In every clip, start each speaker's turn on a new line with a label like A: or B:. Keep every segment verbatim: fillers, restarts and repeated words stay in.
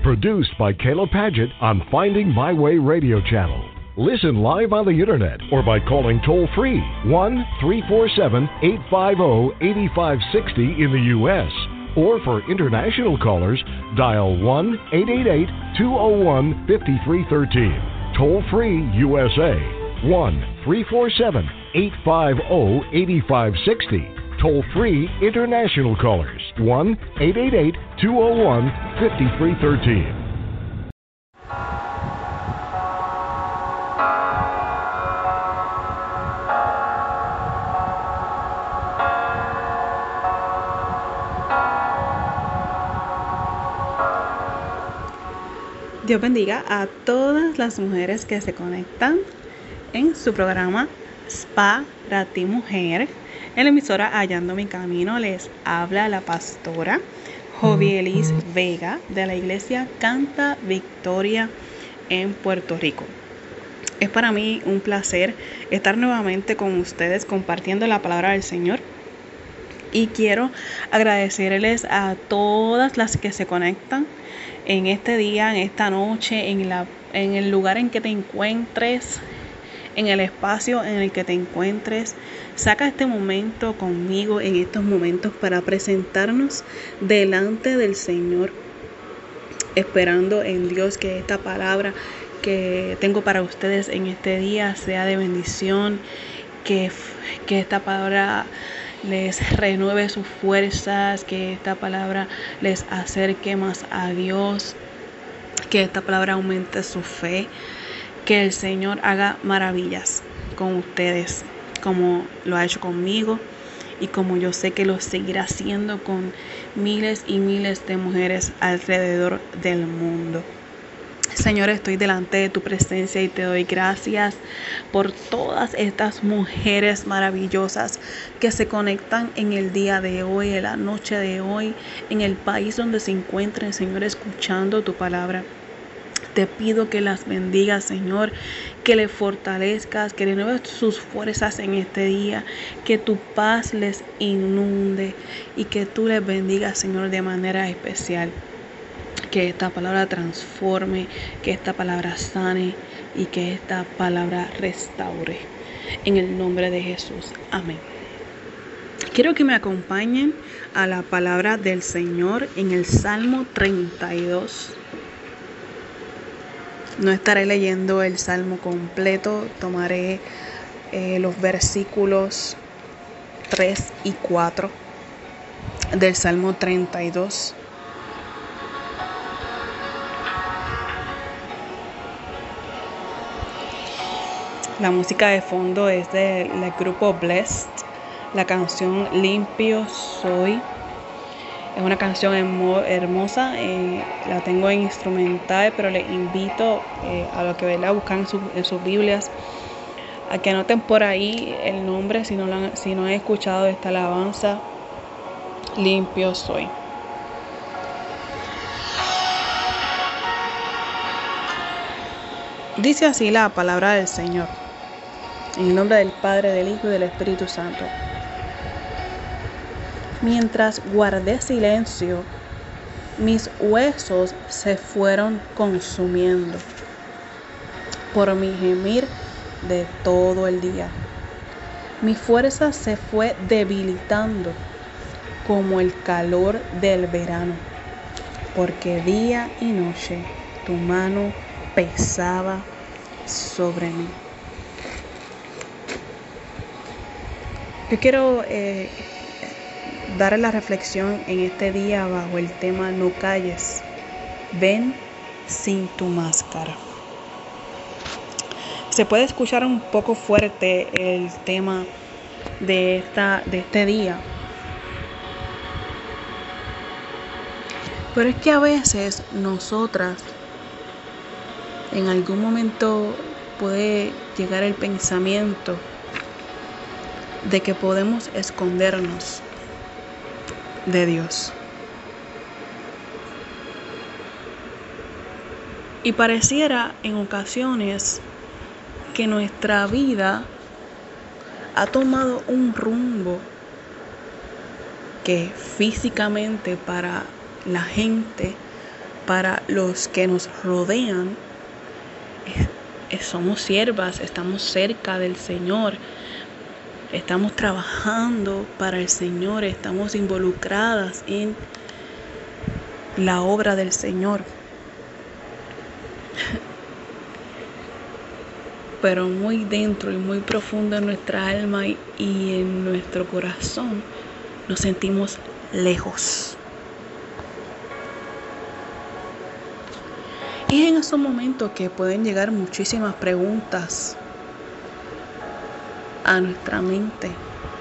A: Produced by Kayla Paget on Finding My Way Radio Channel. Listen live on the internet or by calling toll-free one three four seven, eight five zero, eight five six zero in the U S Or for international callers, dial one eight eight eight, two zero one, five three one three. Toll-free U S A, one three four seven, eight five zero, eight five six zero. Toll-free international callers, one eight eight eight, two zero one, five three one three.
B: Dios bendiga a todas las mujeres que se conectan en su programa Spa para ti Mujer. En la emisora Hallando mi Camino les habla la pastora Jovielis Vega de la iglesia Canta Victoria en Puerto Rico. Es para mí un placer estar nuevamente con ustedes compartiendo la palabra del Señor. Y quiero agradecerles a todas las que se conectan en este día, en esta noche, en, la, en el lugar en que te encuentres, en el espacio en el que te encuentres. Saca este momento conmigo en estos momentos para presentarnos delante del Señor, esperando en Dios que esta palabra que tengo para ustedes en este día sea de bendición, que, que esta palabra les renueve sus fuerzas, que esta palabra les acerque más a Dios, que esta palabra aumente su fe, que el Señor haga maravillas con ustedes, como lo ha hecho conmigo y como yo sé que lo seguirá haciendo con miles y miles de mujeres alrededor del mundo. Señor, estoy delante de tu presencia y te doy gracias por todas estas mujeres maravillosas que se conectan en el día de hoy, en la noche de hoy, en el país donde se encuentren, Señor, escuchando tu palabra. Te pido que las bendigas, Señor, que les fortalezcas, que renueves sus fuerzas en este día, que tu paz les inunde y que tú les bendigas, Señor, de manera especial. Que esta palabra transforme, que esta palabra sane y que esta palabra restaure. En el nombre de Jesús. Amén. Quiero que me acompañen a la palabra del Señor en el Salmo treinta y dos. No estaré leyendo el Salmo completo, tomaré eh, los versículos tres y cuatro del Salmo treinta y dos. La música de fondo es del grupo Blessed, la canción Limpio Soy. Es una canción hermosa, eh, la tengo en instrumental, pero les invito eh, a los que la buscan en, su, en sus Biblias a que anoten por ahí el nombre si no, la, si no han escuchado esta alabanza, Limpio Soy. Dice así la palabra del Señor. En el nombre del Padre, del Hijo y del Espíritu Santo. Mientras guardé silencio, mis huesos se fueron consumiendo por mi gemir de todo el día. Mi fuerza se fue debilitando como el calor del verano, porque día y noche tu mano pesaba sobre mí. Yo quiero eh, dar la reflexión en este día bajo el tema No calles, ven sin tu máscara. Se puede escuchar un poco fuerte el tema de, esta, de este día, pero es que a veces nosotras en algún momento puede llegar el pensamiento de que podemos escondernos de Dios. Y pareciera en ocasiones que nuestra vida ha tomado un rumbo que físicamente para la gente para los que nos rodean, eh, somos siervas, estamos cerca del Señor, estamos trabajando para el Señor, estamos involucradas en la obra del Señor. Pero muy dentro y muy profundo en nuestra alma y, y en nuestro corazón nos sentimos lejos. Y es en esos momentos que pueden llegar muchísimas preguntas a nuestra mente.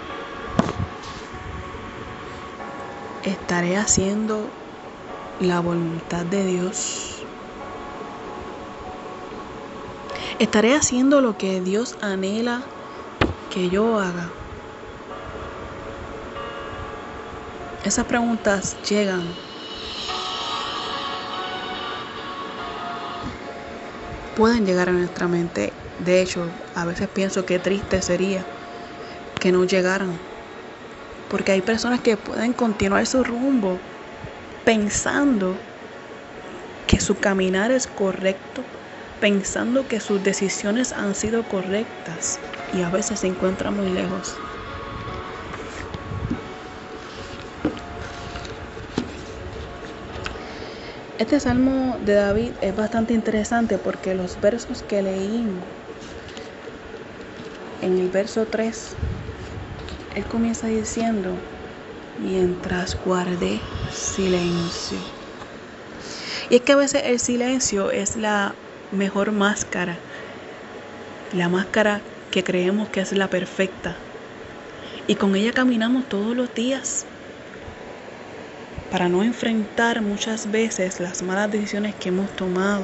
B: ¿Estaré haciendo la voluntad de Dios? ¿Estaré haciendo lo que Dios anhela que yo haga? Esas preguntas llegan. Pueden llegar a nuestra mente. De hecho, a veces pienso que triste sería que no llegaran. Porque hay personas que pueden continuar su rumbo pensando que su caminar es correcto, pensando que sus decisiones han sido correctas y a veces se encuentran muy lejos. Este salmo de David es bastante interesante porque los versos que leímos, en el verso tres, él comienza diciendo: mientras guardé silencio. Y es que a veces el silencio es la mejor máscara, la máscara que creemos que es la perfecta, y con ella caminamos todos los días para no enfrentar muchas veces las malas decisiones que hemos tomado,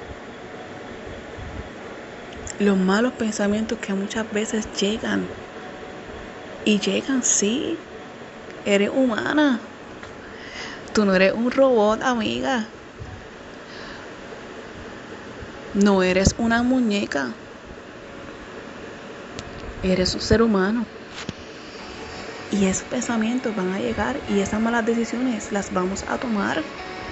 B: los malos pensamientos que muchas veces llegan, y llegan, sí, eres humana, tú no eres un robot, amiga. No eres una muñeca, eres un ser humano. Y esos pensamientos van a llegar y esas malas decisiones las vamos a tomar.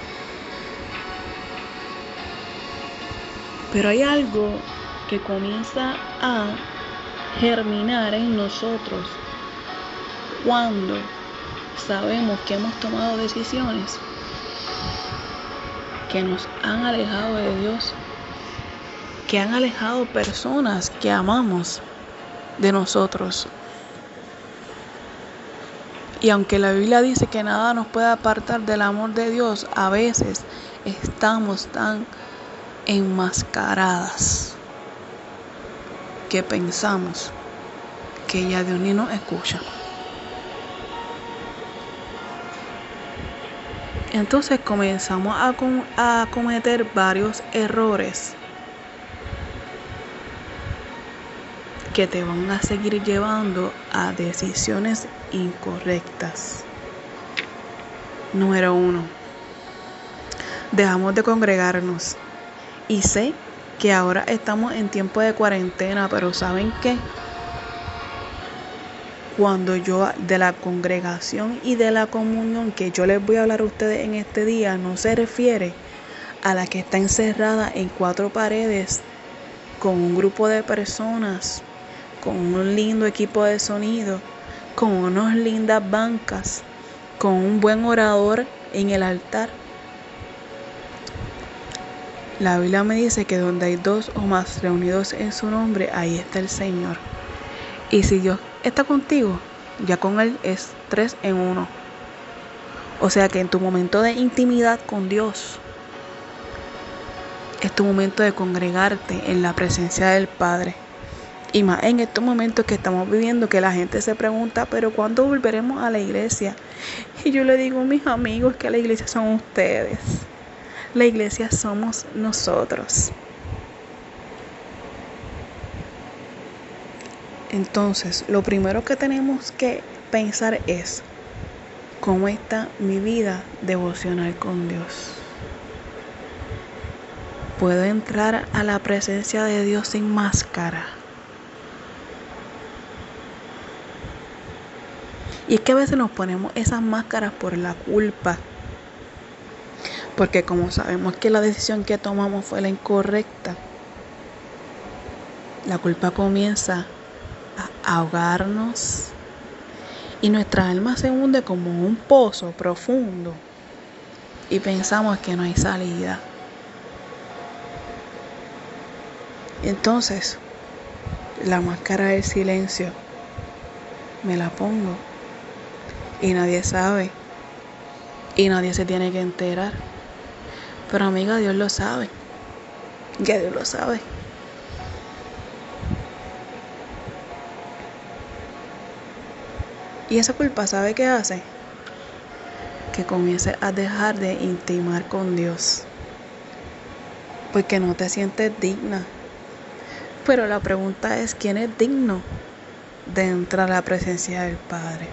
B: Pero hay algo que comienza a germinar en nosotros cuando sabemos que hemos tomado decisiones que nos han alejado de Dios, que han alejado personas que amamos de nosotros. Y aunque la Biblia dice que nada nos puede apartar del amor de Dios, a veces estamos tan enmascaradas que pensamos que ya Dios ni nos escucha. Entonces comenzamos a, com- a cometer varios errores que te van a seguir llevando a decisiones incorrectas. Número uno, dejamos de congregarnos. Y sé que ahora estamos en tiempo de cuarentena, pero ¿saben qué? Cuando yo de la congregación y de la comunión que yo les voy a hablar a ustedes en este día, no se refiere a la que está encerrada en cuatro paredes con un grupo de personas, con un lindo equipo de sonido, con unas lindas bancas, con un buen orador en el altar. La Biblia me dice que donde hay dos o más reunidos en su nombre, ahí está el Señor. Y si Dios está contigo, ya con Él es tres en uno. O sea que en tu momento de intimidad con Dios, es tu momento de congregarte en la presencia del Padre. Y más en estos momentos que estamos viviendo, que la gente se pregunta, pero ¿cuándo volveremos a la iglesia? Y yo le digo a mis amigos que la iglesia son ustedes. La iglesia somos nosotros. Entonces, lo primero que tenemos que pensar es, ¿cómo está mi vida devocional con Dios? ¿Puedo entrar a la presencia de Dios sin máscara? Y es que a veces nos ponemos esas máscaras por la culpa, Porque como sabemos que la decisión que tomamos fue la incorrecta, la culpa comienza a ahogarnos y nuestra alma se hunde como un pozo profundo y pensamos que no hay salida. Entonces, la máscara del silencio me la pongo y nadie sabe y nadie se tiene que enterar. Pero amiga, Dios lo sabe. Ya Dios lo sabe. Y esa culpa, ¿sabe qué hace? Que comiences a dejar de intimar con Dios. Porque no te sientes digna. Pero la pregunta es, ¿quién es digno de entrar a la presencia del Padre?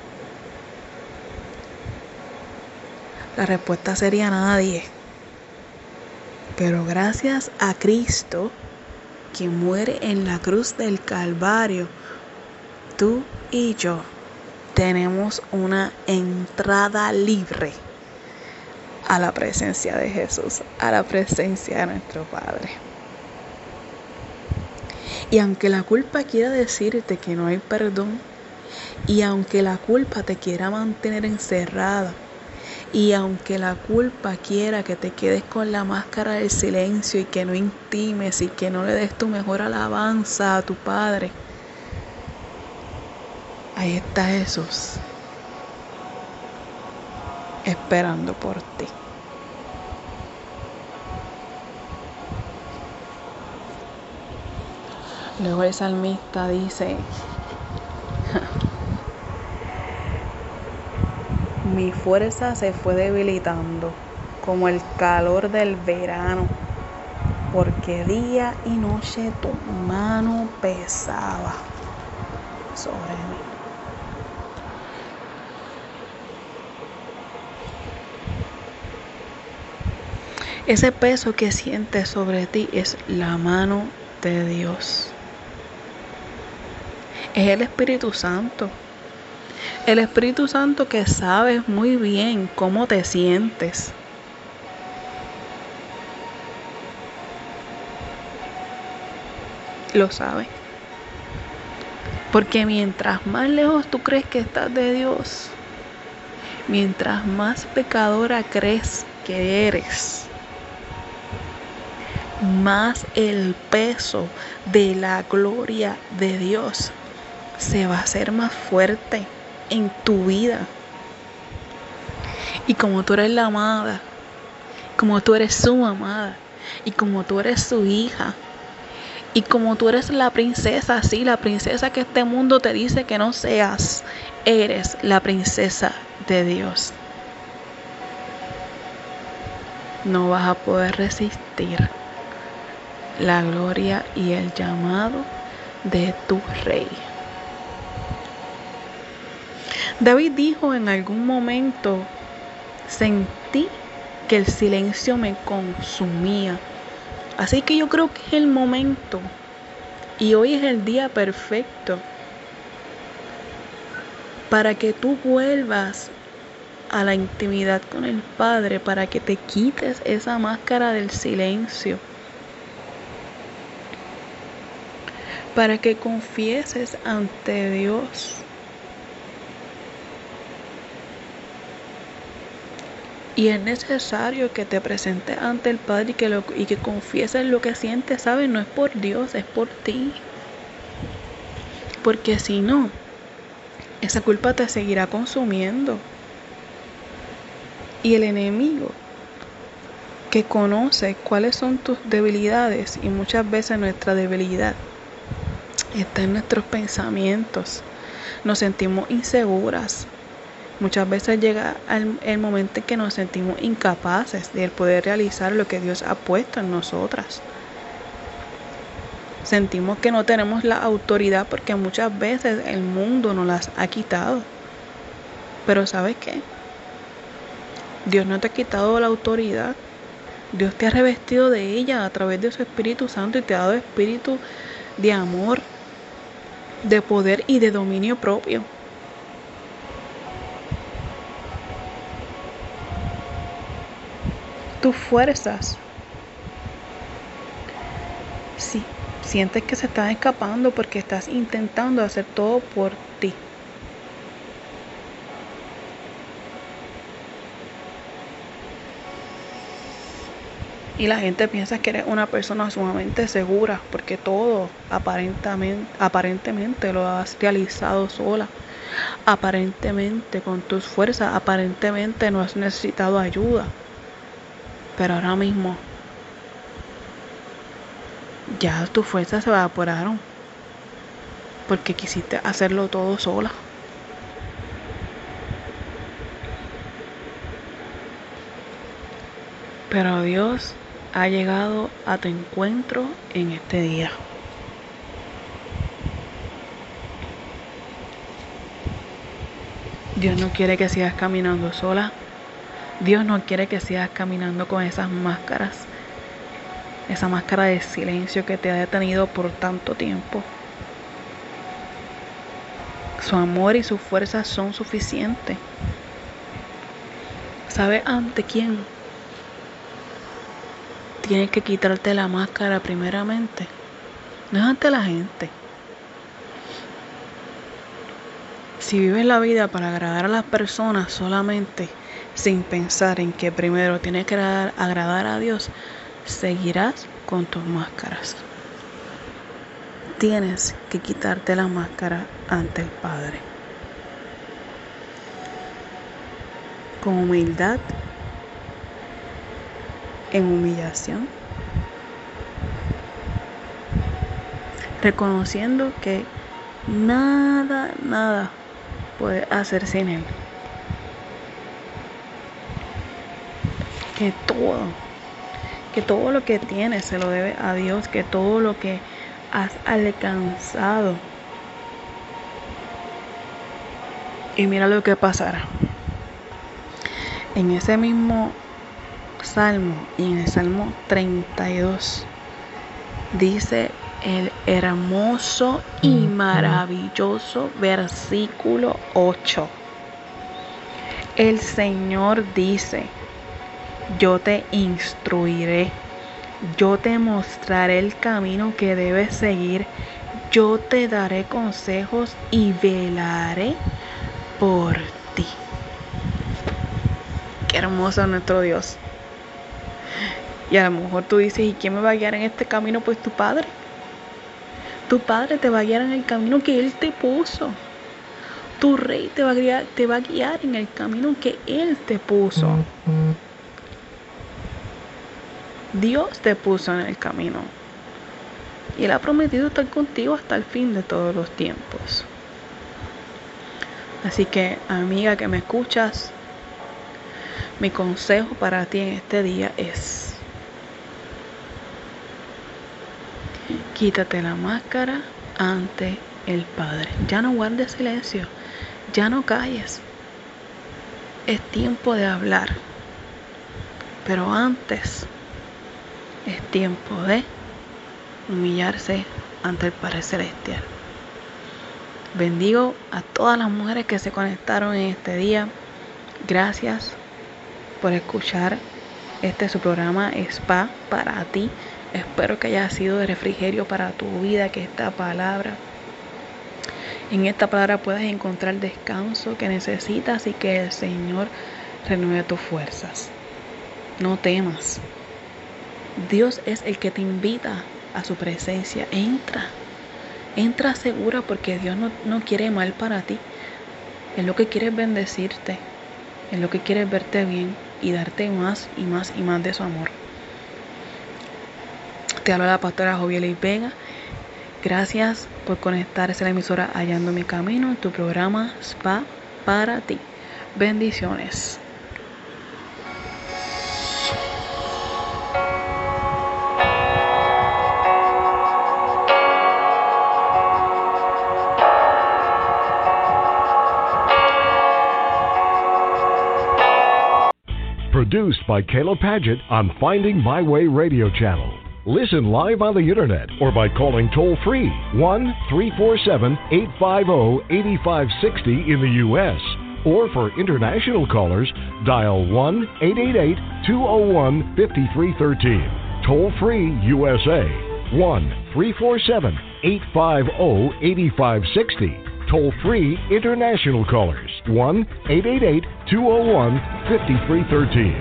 B: La respuesta sería nadie. Pero gracias a Cristo, que muere en la cruz del Calvario, tú y yo tenemos una entrada libre a la presencia de Jesús, a la presencia de nuestro Padre. Y aunque la culpa quiera decirte que no hay perdón, y aunque la culpa te quiera mantener encerrada, y aunque la culpa quiera que te quedes con la máscara del silencio y que no intimes y que no le des tu mejor alabanza a tu Padre, ahí está Jesús esperando por ti. Luego el salmista dice: mi fuerza se fue debilitando como el calor del verano, porque día y noche tu mano pesaba sobre mí. Ese peso que sientes sobre ti es la mano de Dios. Es el Espíritu Santo. El Espíritu Santo que sabe muy bien cómo te sientes. Lo sabe. Porque mientras más lejos tú crees que estás de Dios, mientras más pecadora crees que eres, más el peso de la gloria de Dios se va a hacer más fuerte en tu vida. Y como tú eres la amada, como tú eres su amada, y como tú eres su hija, y como tú eres la princesa, sí, la princesa que este mundo te dice que no seas, eres la princesa de Dios. No vas a poder resistir la gloria y el llamado de tu rey. David dijo en algún momento: sentí que el silencio me consumía. Así que yo creo que es el momento, y hoy es el día perfecto para que tú vuelvas a la intimidad con el Padre, para que te quites esa máscara del silencio, para que confieses ante Dios. Y es necesario que te presentes ante el Padre y que, lo, y que confieses lo que sientes, ¿sabes? No es por Dios, es por ti. Porque si no, esa culpa te seguirá consumiendo. Y el enemigo, que conoce cuáles son tus debilidades, y muchas veces nuestra debilidad está en nuestros pensamientos. Nos sentimos inseguras. Muchas veces llega el, el momento en que nos sentimos incapaces de poder realizar lo que Dios ha puesto en nosotras. Sentimos que no tenemos la autoridad porque muchas veces el mundo nos las ha quitado. Pero ¿sabes qué? Dios no te ha quitado la autoridad. Dios te ha revestido de ella a través de su Espíritu Santo y te ha dado espíritu de amor, de poder y de dominio propio. tus fuerzas. Si sientes que se están escapando porque estás intentando hacer todo por ti. Y la gente piensa que eres una persona sumamente segura porque todo aparentemente, aparentemente lo has realizado sola. Aparentemente con tus fuerzas, aparentemente no has necesitado ayuda. Pero ahora mismo ya tus fuerzas se evaporaron porque quisiste hacerlo todo sola. Pero Dios ha llegado a tu encuentro en este día. Dios no quiere que sigas caminando sola. Dios no quiere que sigas caminando con esas máscaras. Esa máscara de silencio que te ha detenido por tanto tiempo. Su amor y su fuerza son suficientes. ¿Sabes ante quién tienes que quitarte la máscara primeramente? No es ante la gente. Si vives la vida para agradar a las personas solamente, sin pensar en que primero tienes que agradar, agradar a Dios, seguirás con tus máscaras. Tienes que quitarte la máscara ante el Padre. Con humildad, en humillación, reconociendo que nada, nada puede hacer sin Él. Que todo, que todo lo que tienes se lo debe a Dios, que todo lo que has alcanzado. Y mira lo que pasará. En ese mismo salmo, y en el Salmo treinta y dos, dice el hermoso y maravilloso versículo ocho. El Señor dice: yo te instruiré, yo te mostraré el camino que debes seguir, yo te daré consejos y velaré por ti. Qué hermoso es nuestro Dios. Y a lo mejor tú dices: ¿y quién me va a guiar en este camino? Pues tu Padre. Tu Padre te va a guiar en el camino que Él te puso. Tu Rey te va a guiar, te va a guiar en el camino que Él te puso. Dios te puso en el camino. Y Él ha prometido estar contigo hasta el fin de todos los tiempos. Así que, amiga que me escuchas, mi consejo para ti en este día es: quítate la máscara ante el Padre. Ya no guardes silencio. Ya no calles. Es tiempo de hablar. Pero antes es tiempo de humillarse ante el Padre Celestial. Bendigo a todas las mujeres que se conectaron en este día. Gracias por escuchar este su programa Spa para ti. Espero que haya sido de refrigerio para tu vida, que esta palabra, en esta palabra puedas encontrar el descanso que necesitas y que el Señor renueve tus fuerzas. No temas. Dios es el que te invita a su presencia. Entra. Entra segura porque Dios no, no quiere mal para ti. Él lo que quiere es bendecirte. Él lo que quiere es verte bien y darte más y más y más de su amor. Te habla la pastora Jovieli Vega. Gracias por conectarse a la emisora Hallando mi Camino en tu programa Spa para ti. Bendiciones.
A: Produced by Kayla Paget on Finding My Way Radio Channel. Listen live on the internet or by calling toll-free one three four seven, eight five zero, eight five six zero in the U S Or for international callers, dial one eight eight eight, two oh one, five three one three. Toll free U S A, one three four seven, eight five zero, eight five six zero. Toll free international callers, one eight eight eight, two oh one, five three one three.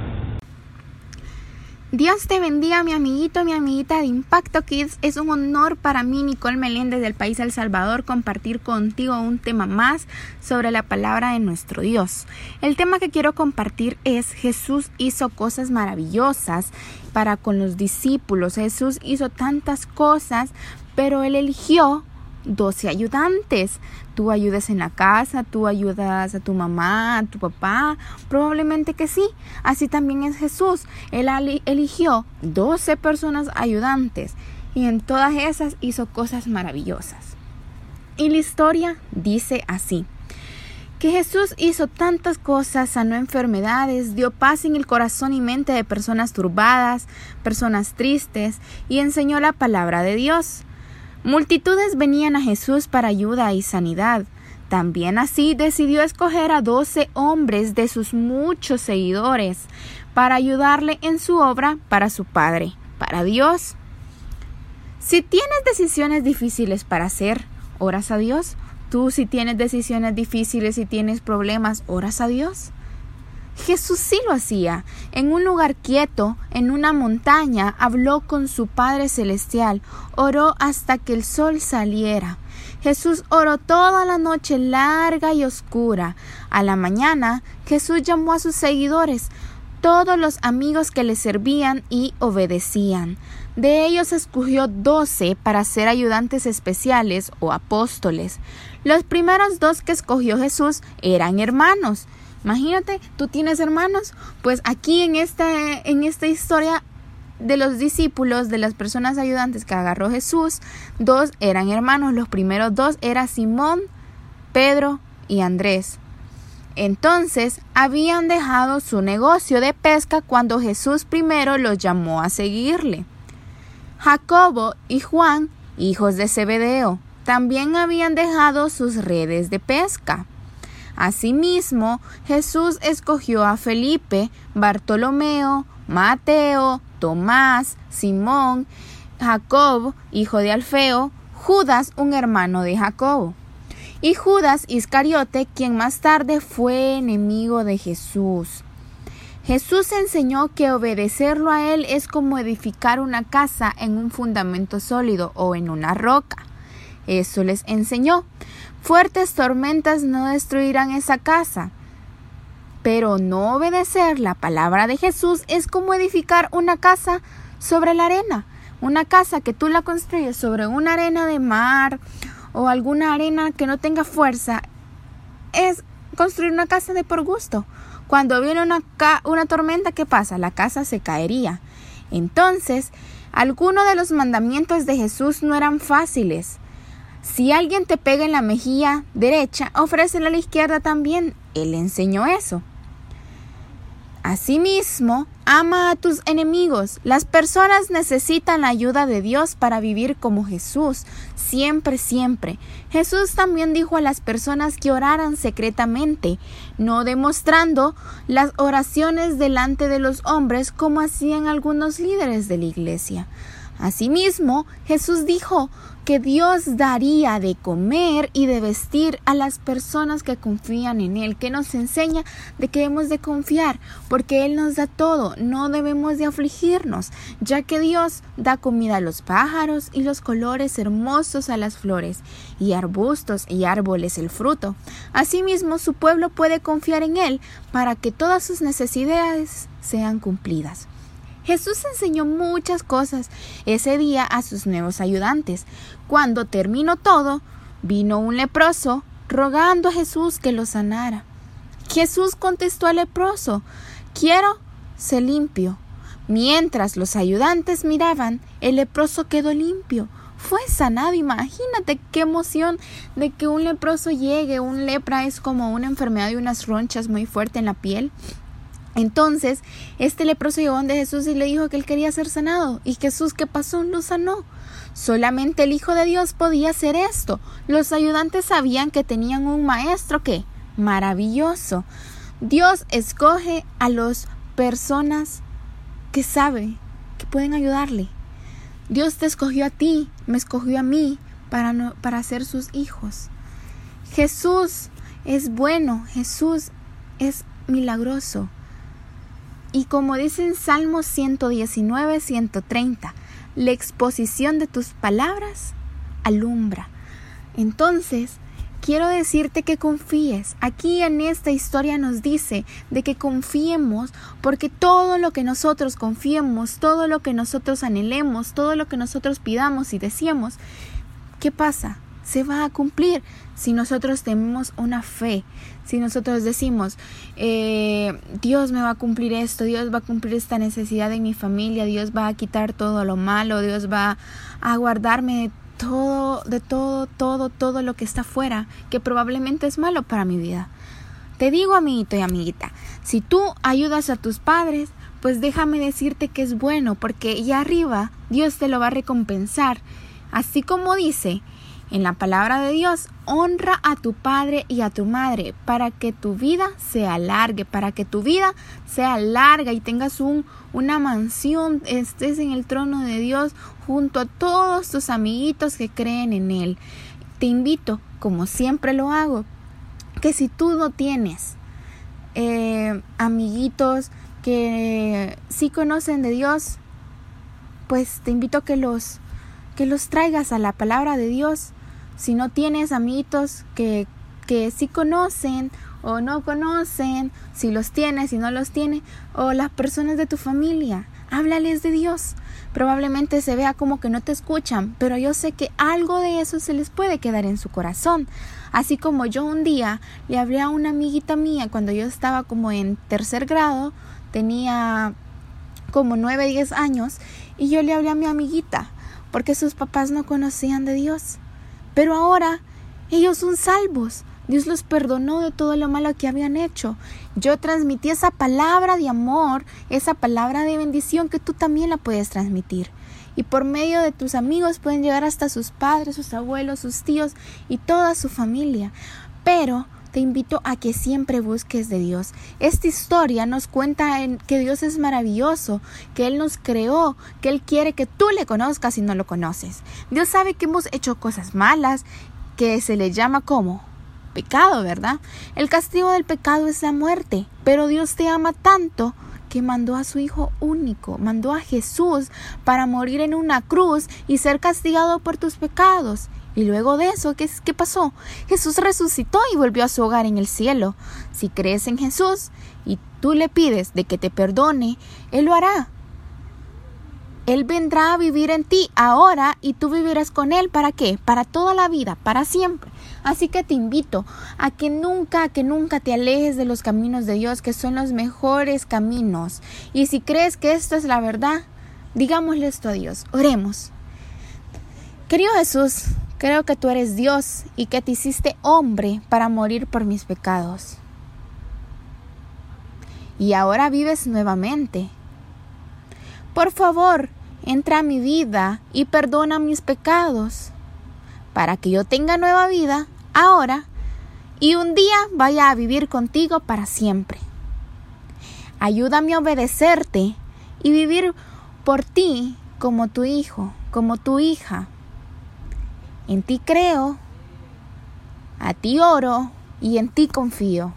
C: Dios te bendiga, mi amiguito, mi amiguita de Impacto Kids. Es un honor para mí, Nicole Meléndez del país El Salvador, compartir contigo un tema más sobre la palabra de nuestro Dios. El tema que quiero compartir es: Jesús hizo cosas maravillosas para con los discípulos. Jesús hizo tantas cosas, pero Él eligió doce ayudantes. Tú ayudas en la casa, tú ayudas a tu mamá, a tu papá, probablemente que sí. Así también es Jesús. Él eligió doce personas ayudantes y en todas esas hizo cosas maravillosas. Y la historia dice así: que Jesús hizo tantas cosas, sanó enfermedades, dio paz en el corazón y mente de personas turbadas, personas tristes, y enseñó la palabra de Dios. Multitudes venían a Jesús para ayuda y sanidad. También así decidió escoger a doce hombres de sus muchos seguidores para ayudarle en su obra para su Padre, para Dios. Si tienes decisiones difíciles para hacer, ¿oras a Dios? Tú, si tienes decisiones difíciles y tienes problemas, ¿oras a Dios? Jesús sí lo hacía. En un lugar quieto, en una montaña, habló con su Padre Celestial. Oró hasta que el sol saliera. Jesús oró toda la noche larga y oscura. A la mañana, Jesús llamó a sus seguidores, todos los amigos que le servían y obedecían. De ellos escogió doce para ser ayudantes especiales o apóstoles. Los primeros dos que escogió Jesús eran hermanos. Imagínate, ¿tú tienes hermanos? Pues aquí en esta, en esta historia de los discípulos, de las personas ayudantes que agarró Jesús, dos eran hermanos. Los primeros dos eran Simón, Pedro y Andrés. Entonces, habían dejado su negocio de pesca cuando Jesús primero los llamó a seguirle. Jacobo y Juan, hijos de Zebedeo, también habían dejado sus redes de pesca. Asimismo, Jesús escogió a Felipe, Bartolomeo, Mateo, Tomás, Simón, Jacob, hijo de Alfeo, Judas, un hermano de Jacobo, y Judas Iscariote, quien más tarde fue enemigo de Jesús. Jesús enseñó que obedecerlo a Él es como edificar una casa en un fundamento sólido o en una roca. Eso les enseñó. Fuertes tormentas no destruirán esa casa. Pero no obedecer la palabra de Jesús es como edificar una casa sobre la arena. Una casa que tú la construyes sobre una arena de mar o alguna arena que no tenga fuerza es construir una casa de por gusto. Cuando viene una, ca- una tormenta, ¿qué pasa? La casa se caería. Entonces, algunos de los mandamientos de Jesús no eran fáciles. Si alguien te pega en la mejilla derecha, ofrécele a la izquierda también. Él enseñó eso. Asimismo, ama a tus enemigos. Las personas necesitan la ayuda de Dios para vivir como Jesús, siempre, siempre. Jesús también dijo a las personas que oraran secretamente, no demostrando las oraciones delante de los hombres como hacían algunos líderes de la iglesia. Asimismo, Jesús dijo que Dios daría de comer y de vestir a las personas que confían en Él, que nos enseña de que debemos de confiar, porque Él nos da todo, no debemos de afligirnos, ya que Dios da comida a los pájaros y los colores hermosos a las flores, y arbustos y árboles el fruto. Asimismo, su pueblo puede confiar en Él para que todas sus necesidades sean cumplidas. Jesús enseñó muchas cosas ese día a sus nuevos ayudantes. Cuando terminó todo, vino un leproso rogando a Jesús que lo sanara. Jesús contestó al leproso, quiero ser limpio. Mientras los ayudantes miraban, el leproso quedó limpio. Fue sanado. Imagínate qué emoción de que un leproso llegue. Un lepra es como una enfermedad de unas ronchas muy fuerte en la piel. Entonces, este leproso llegó donde Jesús y le dijo que él quería ser sanado. Y Jesús, ¿qué pasó? Lo sanó. Solamente el Hijo de Dios podía hacer esto. Los ayudantes sabían que tenían un maestro que maravilloso. Dios escoge a las personas que sabe que pueden ayudarle. Dios te escogió a ti, me escogió a mí para, no, para ser sus hijos. Jesús es bueno, Jesús es milagroso. Y como dice en Salmos ciento diecinueve, ciento treinta, la exposición de tus palabras alumbra. Entonces, quiero decirte que confíes. Aquí en esta historia nos dice de que confiemos, porque todo lo que nosotros confiemos, todo lo que nosotros anhelemos, todo lo que nosotros pidamos y deseemos, ¿qué pasa? Se va a cumplir si nosotros tenemos una fe, si nosotros decimos, eh, Dios me va a cumplir esto, Dios va a cumplir esta necesidad de mi familia, Dios va a quitar todo lo malo, Dios va a guardarme de todo, de todo, todo, todo lo que está afuera, que probablemente es malo para mi vida. Te digo, amiguito y amiguita, si tú ayudas a tus padres, pues déjame decirte que es bueno, porque allá arriba Dios te lo va a recompensar. Así como dice en la palabra de Dios, honra a tu padre y a tu madre para que tu vida se alargue, para que tu vida sea larga y tengas un, una mansión, estés en el trono de Dios junto a todos tus amiguitos que creen en Él. Te invito, como siempre lo hago, que si tú no tienes eh, amiguitos que sí conocen de Dios, pues te invito a que los, que los traigas a la palabra de Dios. Si no tienes amiguitos que, que sí conocen o no conocen, si los tienes, si no los tienes, o las personas de tu familia, háblales de Dios. Probablemente se vea como que no te escuchan, pero yo sé que algo de eso se les puede quedar en su corazón. Así como yo un día le hablé a una amiguita mía cuando yo estaba como en tercer grado, tenía como nueve, diez años, y yo le hablé a mi amiguita porque sus papás no conocían de Dios. Pero ahora ellos son salvos. Dios los perdonó de todo lo malo que habían hecho. Yo transmití esa palabra de amor, esa palabra de bendición que tú también la puedes transmitir. Y por medio de tus amigos pueden llegar hasta sus padres, sus abuelos, sus tíos y toda su familia. Pero te invito a que siempre busques de Dios. Esta historia nos cuenta en que Dios es maravilloso, que Él nos creó, que Él quiere que tú le conozcas si no lo conoces. Dios sabe que hemos hecho cosas malas, que se le llama como pecado, ¿verdad? El castigo del pecado es la muerte, pero Dios te ama tanto que mandó a su Hijo único, mandó a Jesús para morir en una cruz y ser castigado por tus pecados. Y luego de eso, ¿qué, ¿qué pasó? Jesús resucitó y volvió a su hogar en el cielo. Si crees en Jesús y tú le pides de que te perdone, Él lo hará. Él vendrá a vivir en ti ahora y tú vivirás con Él. ¿Para qué? Para toda la vida, para siempre. Así que te invito a que nunca, que nunca te alejes de los caminos de Dios, que son los mejores caminos. Y si crees que esto es la verdad, digámosle esto a Dios. Oremos. Querido Jesús, creo que tú eres Dios y que te hiciste hombre para morir por mis pecados. Y ahora vives nuevamente. Por favor, entra a mi vida y perdona mis pecados, para que yo tenga nueva vida ahora y un día vaya a vivir contigo para siempre. Ayúdame a obedecerte y vivir por ti como tu hijo, como tu hija. En ti creo, a ti oro y en ti confío.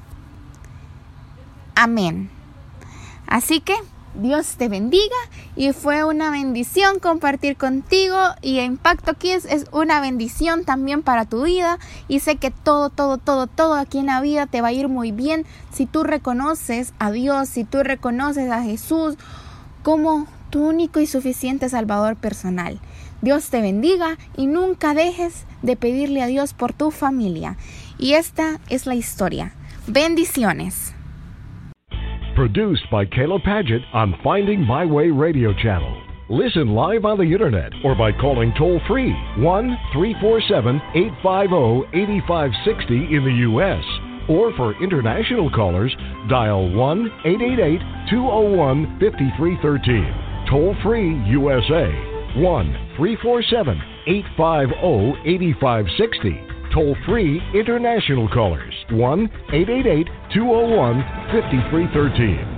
C: Amén. Así que Dios te bendiga y fue una bendición compartir contigo, y Impacto Kids es una bendición también para tu vida, y sé que todo, todo, todo, todo aquí en la vida te va a ir muy bien si tú reconoces a Dios, si tú reconoces a Jesús como tu único y suficiente Salvador personal. Dios te bendiga y nunca dejes de pedirle a Dios por tu familia. Y esta es la historia. Bendiciones.
A: Produced by Kayla Paget on Finding My Way Radio Channel. Listen live on the internet or by calling toll-free one three four seven, eight five zero, eight five six zero in the U S Or for international callers, dial one eight eight eight, two zero one, five three one three. Toll-free U S A one three four seven, eight five zero, eight five six zero. toll-free international callers, one eight eight eight, two oh one, five three one three.